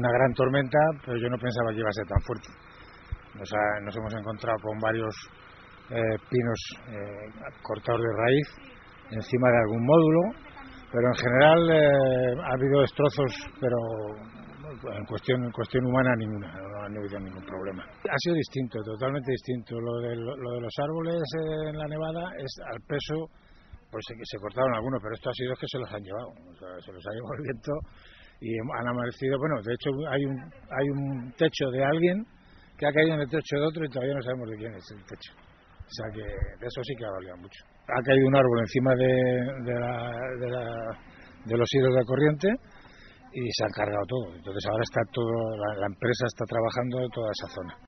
una gran tormenta, pero yo no pensaba que iba a ser tan fuerte. Nos hemos encontrado con varios pinos cortados de raíz encima de algún módulo, pero en general ha habido destrozos, pero en cuestión humana ninguna, no ha habido ningún problema. Ha sido distinto, totalmente distinto. Lo de los árboles en la nevada es al peso, pues se cortaron algunos, pero esto ha sido que se los han llevado, se los ha llevado el viento y han amanecido. Bueno, de hecho hay un techo de alguien que ha caído en el techo de otro y todavía no sabemos de quién es el techo. O sea que de eso sí que ha valido mucho. Ha caído un árbol encima de los hilos de corriente y se ha cargado todo. Entonces ahora está todo, la empresa está trabajando en toda esa zona.